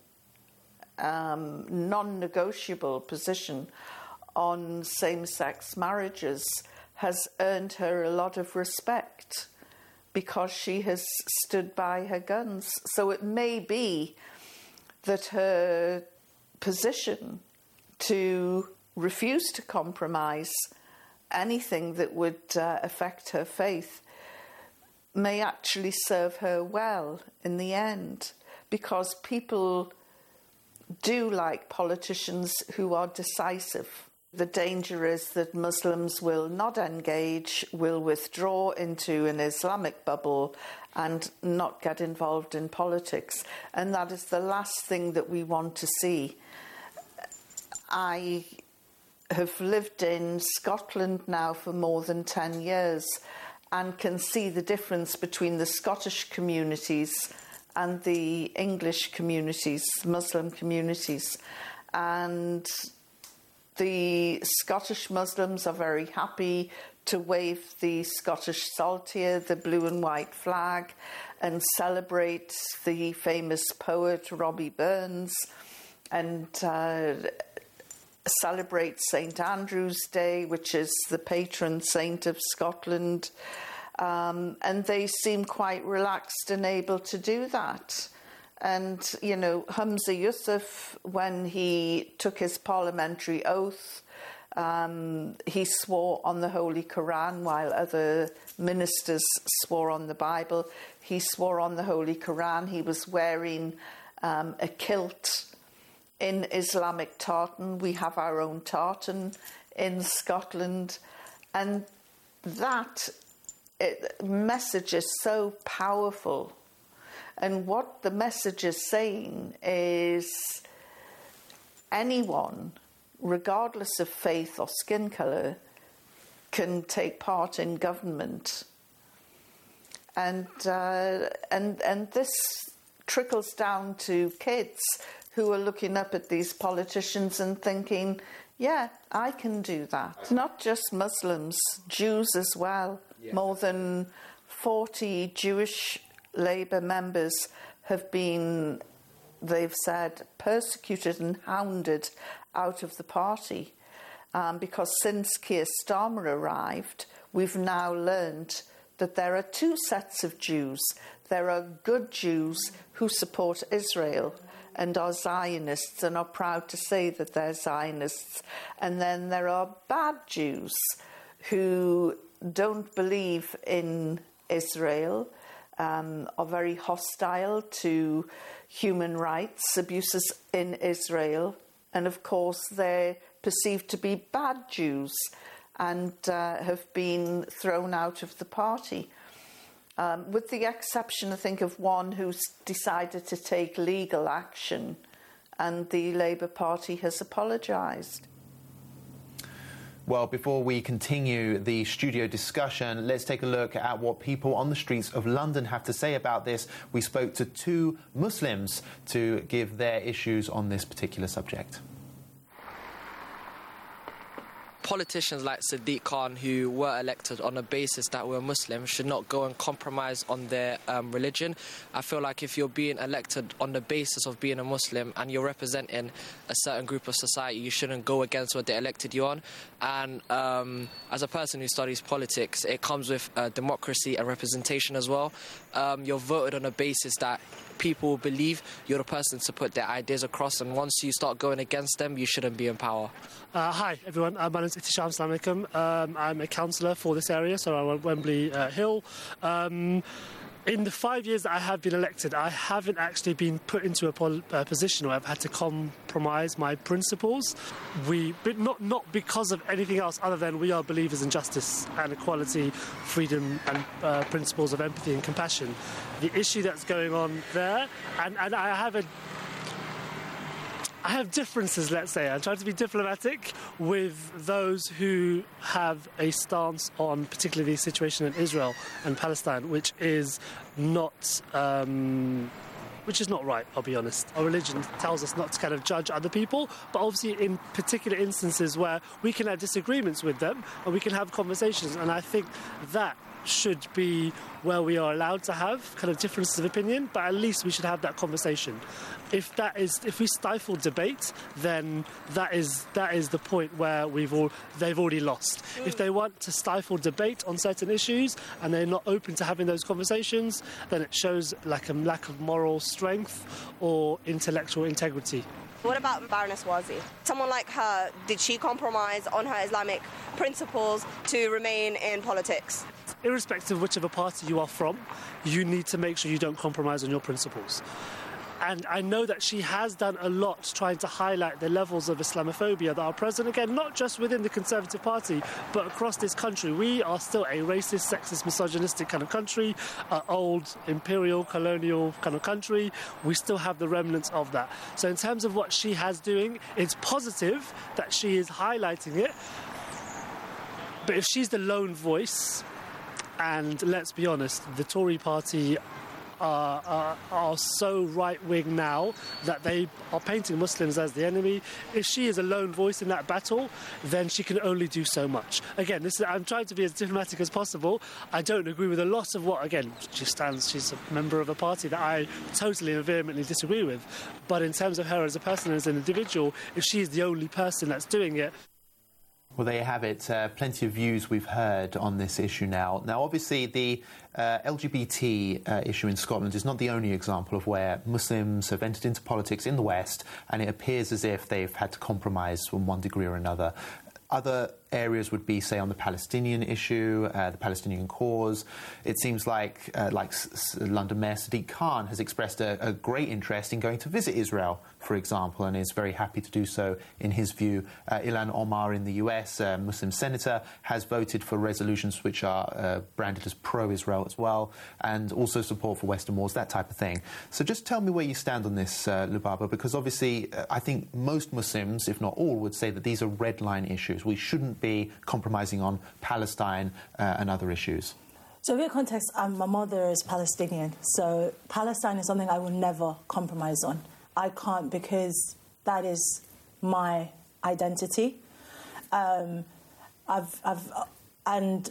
C: um, non-negotiable position on same-sex marriages has earned her a lot of respect because she has stood by her guns. So it may be that her position to refuse to compromise anything that would uh, affect her faith may actually serve her well in the end, because people do like politicians who are decisive. The danger is that Muslims will not engage, will withdraw into an Islamic bubble and not get involved in politics. And that is the last thing that we want to see. I have lived in Scotland now for more than ten years and can see the difference between the Scottish communities and the English communities, Muslim communities. And the Scottish Muslims are very happy to wave the Scottish saltire, the blue and white flag, and celebrate the famous poet Robbie Burns, and uh, celebrate Saint Andrew's Day, which is the patron saint of Scotland. Um, and they seem quite relaxed and able to do that. And, you know, Humza Yousaf, when he took his parliamentary oath, um, he swore on the Holy Quran while other ministers swore on the Bible. He swore on the Holy Quran. He was wearing um, a kilt in Islamic tartan. We have our own tartan in Scotland. And that it, message is so powerful. And what the message is saying is anyone, regardless of faith or skin colour, can take part in government. And, uh, and, and this trickles down to kids who are looking up at these politicians and thinking, yeah, I can do that. Not just Muslims, Jews as well. Yeah. More than forty Jewish Labour members have been, they've said, persecuted and hounded out of the party um, because since Keir Starmer arrived, we've now learned that there are two sets of Jews. There are good Jews who support Israel and are Zionists and are proud to say that they're Zionists. And then there are bad Jews who don't believe in Israel, Um, are very hostile to human rights abuses in Israel, and of course they're perceived to be bad Jews and uh, have been thrown out of the party, um, with the exception, I think, of one who's decided to take legal action and the Labour Party has apologised.
A: Well, before we continue the studio discussion, let's take a look at what people on the streets of London have to say about this. We spoke to two Muslims to give their issues on this particular subject.
D: Politicians like Sadiq Khan, who were elected on a basis that we're Muslim, should not go and compromise on their um, religion. I feel like if you're being elected on the basis of being a Muslim and you're representing a certain group of society, you shouldn't go against what they elected you on. And um, as a person who studies politics, it comes with uh, democracy and representation as well. Um, you're voted on a basis that people believe you're the person to put their ideas across, and once you start going against them, you shouldn't be in power.
E: Uh, hi everyone, uh, my name is Ihtisham. Assalamu alaikum. Um, I'm a councillor for this area, so I'm at Wembley uh, Hill. Um, In the five years that I have been elected, I haven't actually been put into a pol- uh, position where I've had to compromise my principles. We, but not not because of anything else other than we are believers in justice and equality, freedom and uh, principles of empathy and compassion. The issue that's going on there, and, and I have a I have differences, let's say. I'm trying to be diplomatic with those who have a stance on particularly the situation in Israel and Palestine, which is not um, which is not right, I'll be honest. Our religion tells us not to kind of judge other people, but obviously in particular instances where we can have disagreements with them and we can have conversations, and I think that should be where we are allowed to have kind of differences of opinion, but at least we should have that conversation. If that is, if we stifle debate, then that is that is the point where we've all they've already lost. If they want to stifle debate on certain issues and they're not open to having those conversations, then it shows like a lack of moral strength or intellectual integrity.
F: What about Baroness Wazi? Someone like her, did she compromise on her Islamic principles to remain in politics?
E: Irrespective of whichever party you are from, you need to make sure you don't compromise on your principles. And I know that she has done a lot trying to highlight the levels of Islamophobia that are present, again, not just within the Conservative Party, but across this country. We are still a racist, sexist, misogynistic kind of country, an old imperial, colonial kind of country. We still have the remnants of that. So in terms of what she has doing, it's positive that she is highlighting it. But if she's the lone voice, and let's be honest, the Tory party are, are, are so right-wing now that they are painting Muslims as the enemy. If she is a lone voice in that battle, then she can only do so much. Again, this is, I'm trying to be as diplomatic as possible. I don't agree with a lot of what, again, she stands, she's a member of a party that I totally and vehemently disagree with. But in terms of her as a person, as an individual, if she's the only person that's doing it,
A: well, there you have it. Uh, plenty of views we've heard on this issue now. Now, obviously, the uh, L G B T uh, issue in Scotland is not the only example of where Muslims have entered into politics in the West, and it appears as if they've had to compromise from one degree or another. Other areas would be, say, on the Palestinian issue, uh, the Palestinian cause. It seems like, uh, like S- S- London Mayor Sadiq Khan has expressed a, a great interest in going to visit Israel, for example, and is very happy to do so, in his view. Uh, Ilhan Omar in the U S, a Muslim senator, has voted for resolutions which are uh, branded as pro-Israel as well, and also support for Western wars, that type of thing. So just tell me where you stand on this, uh, Lubaba, because obviously uh, I think most Muslims, if not all, would say that these are red line issues. We shouldn't be compromising on Palestine uh, and other issues.
B: So in context, um, my mother is Palestinian, so Palestine is something I will never compromise on. I can't, because that is my identity. Um, I've, I've, and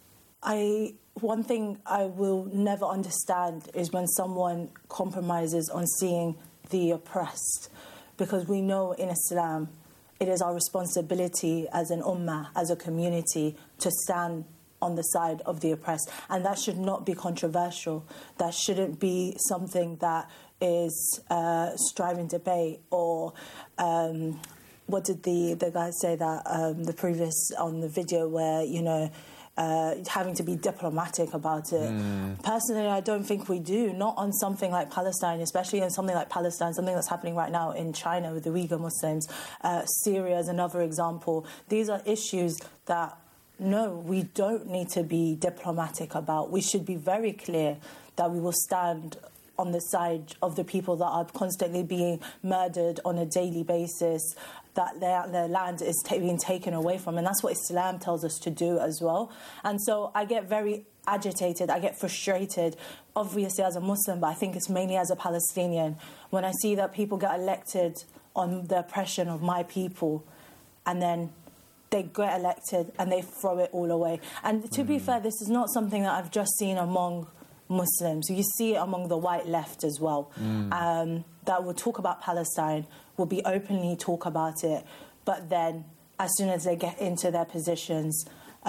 B: I, one thing I will never understand is when someone compromises on seeing the oppressed, because we know in Islam it is our responsibility as an ummah, as a community, to stand on the side of the oppressed. And that should not be controversial. That shouldn't be something that is uh, striving debate or... Um, what did the, the guy say that um, the previous on the video where, you know, uh, having to be diplomatic about it. Mm. Personally, I don't think we do, not on something like Palestine, especially in something like Palestine, something that's happening right now in China with the Uyghur Muslims. Uh, Syria is another example. These are issues that, no, we don't need to be diplomatic about. We should be very clear that we will stand on the side of the people that are constantly being murdered on a daily basis, that their, their land is t- being taken away from. And that's what Islam tells us to do as well. And so I get very agitated, I get frustrated, obviously as a Muslim, but I think it's mainly as a Palestinian, when I see that people get elected on the oppression of my people, and then they get elected and they throw it all away. And to mm. be fair, this is not something that I've just seen among Muslims. You see it among the white left as well, mm. um, that will talk about Palestine, will be openly talk about it, but then as soon as they get into their positions,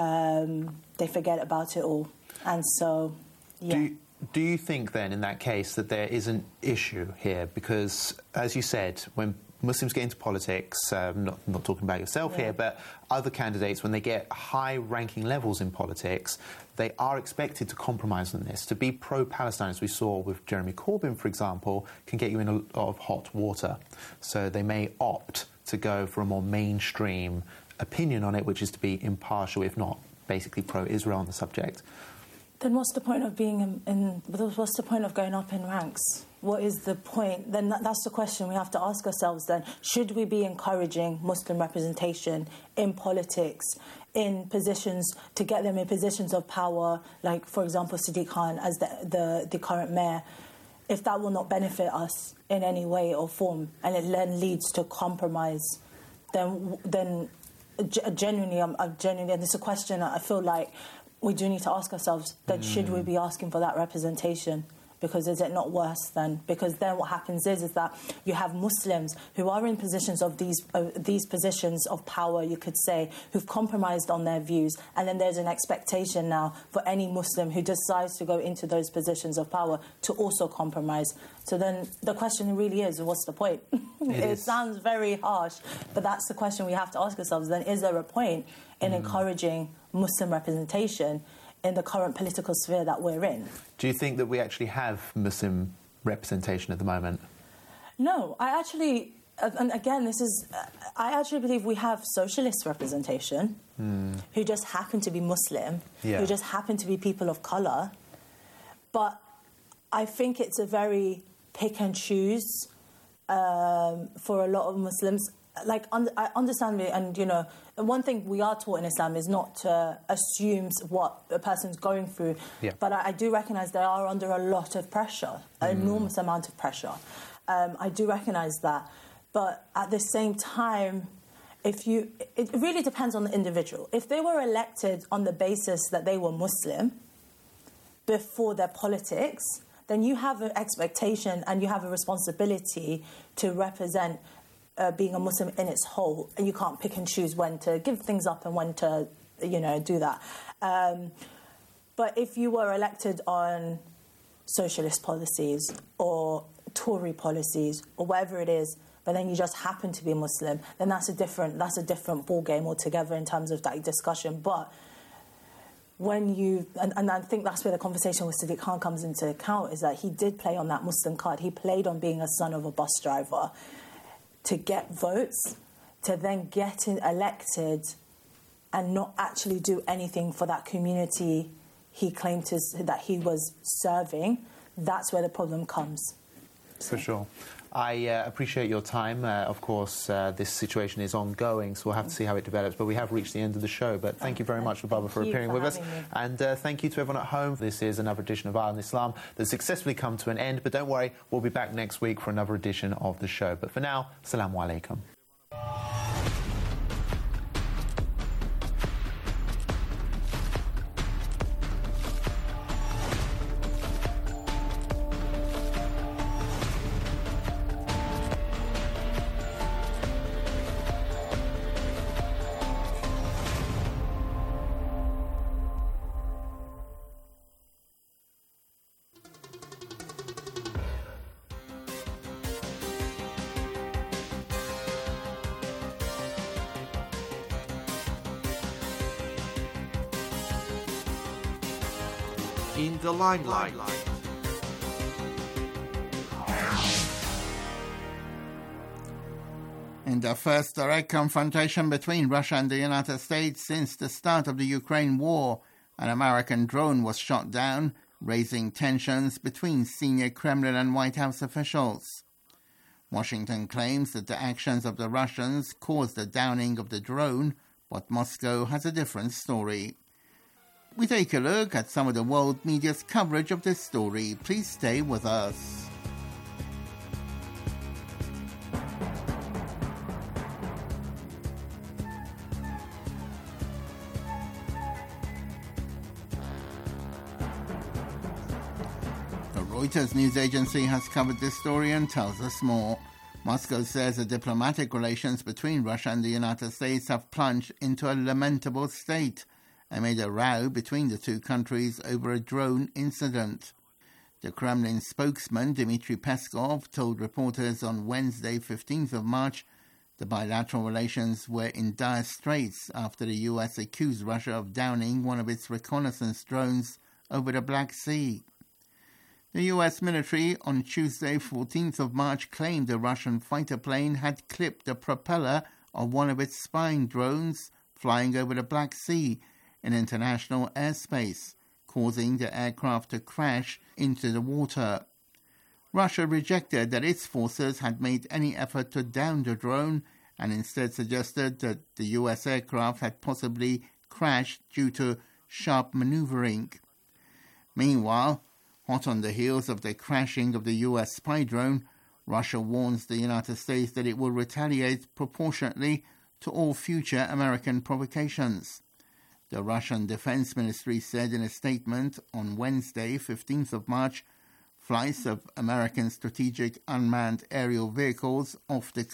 B: um, they forget about it all. And so, yeah.
A: Do you, do you think then, in that case, that there is an issue here? Because, as you said, when Muslims get into politics, um, not, not talking about yourself yeah. here, but other candidates, when they get high-ranking levels in politics, they are expected to compromise on this. To be pro-Palestine, as we saw with Jeremy Corbyn, for example, can get you in a lot of hot water. So they may opt to go for a more mainstream opinion on it, which is to be impartial, if not basically pro-Israel on the subject.
B: Then what's the point of being in, in... What's the point of going up in ranks? What is the point? Then that, that's the question we have to ask ourselves then. Should we be encouraging Muslim representation in politics, in positions, to get them in positions of power, like, for example, Sadiq Khan as the, the, the current mayor, if that will not benefit us in any way or form, and it then leads to compromise, then then genuinely, I'm, I'm genuinely, and it's a question that I feel like we do need to ask ourselves, that mm. should we be asking for that representation? Because is it not worse then? Because then what happens is is that you have Muslims who are in positions of these uh, these positions of power, you could say, who've compromised on their views, and then there's an expectation now for any Muslim who decides to go into those positions of power to also compromise. So then the question really is, what's the point? It, it sounds very harsh, but that's the question we have to ask ourselves. Then is there a point in mm. encouraging Muslim representation in the current political sphere that we're in?
A: Do you think that we actually have Muslim representation at the moment?
B: No, I actually, and again, this is, I actually believe we have socialist representation mm. who just happen to be Muslim, yeah. who just happen to be people of colour. But I think it's a very pick and choose um, for a lot of Muslims. Like, un- I understand me, and, you know, one thing we are taught in Islam is not to assume what a person's going through. Yeah. But I, I do recognise they are under a lot of pressure, an mm. enormous amount of pressure. Um, I do recognise that. But at the same time, if you, it really depends on the individual. If they were elected on the basis that they were Muslim before their politics, then you have an expectation and you have a responsibility to represent Uh, being a Muslim in its whole, and you can't pick and choose when to give things up and when to, you know, do that. Um, but if you were elected on socialist policies or Tory policies or whatever it is, but then you just happen to be Muslim, then that's a different that's a different ball game altogether in terms of that discussion. But when you, and, and I think that's where the conversation with Sadiq Khan comes into account, is that he did play on that Muslim card. He played on being a son of a bus driver to get votes, to then get in elected and not actually do anything for that community he claimed to, that he was serving. That's where the problem comes.
A: For sure. I uh, appreciate your time. Uh, of course, uh, this situation is ongoing, so we'll have to see how it develops. But we have reached the end of the show. But thank you very much, Lubaba, for appearing with us. Me. And uh, thank you to everyone at home. This is another edition of Eye on Islam that's successfully come to an end. But don't worry, we'll be back next week for another edition of the show. But for now, Assalamu alaikum.
S: In the limelight.
H: In the first direct confrontation between Russia and the United States since the start of the Ukraine war, an American drone was shot down raising tensions between senior Kremlin and White House officials. Washington claims that the actions of the Russians caused the downing of the drone, but Moscow has a different story. We take a look at some of the world media's coverage of this story. Please stay with us. Reuters news agency has covered this story and tells us more. Moscow says the diplomatic relations between Russia and the United States have plunged into a lamentable state amid a row between the two countries over a drone incident. The Kremlin spokesman Dmitry Peskov told reporters on Wednesday, fifteenth of March, the bilateral relations were in dire straits after the U S accused Russia of downing one of its reconnaissance drones over the Black Sea. The U S military on Tuesday, fourteenth of March, claimed the Russian fighter plane had clipped the propeller of one of its spying drones flying over the Black Sea in international airspace, causing the aircraft to crash into the water. Russia rejected that its forces had made any effort to down the drone and instead suggested that the U S aircraft had possibly crashed due to sharp maneuvering. Meanwhile, hot on the heels of the crashing of the U S spy drone, Russia warns the United States that it will retaliate proportionately to all future American provocations. The Russian Defense Ministry said in a statement on Wednesday, fifteenth of March, flights of American strategic unmanned aerial vehicles off the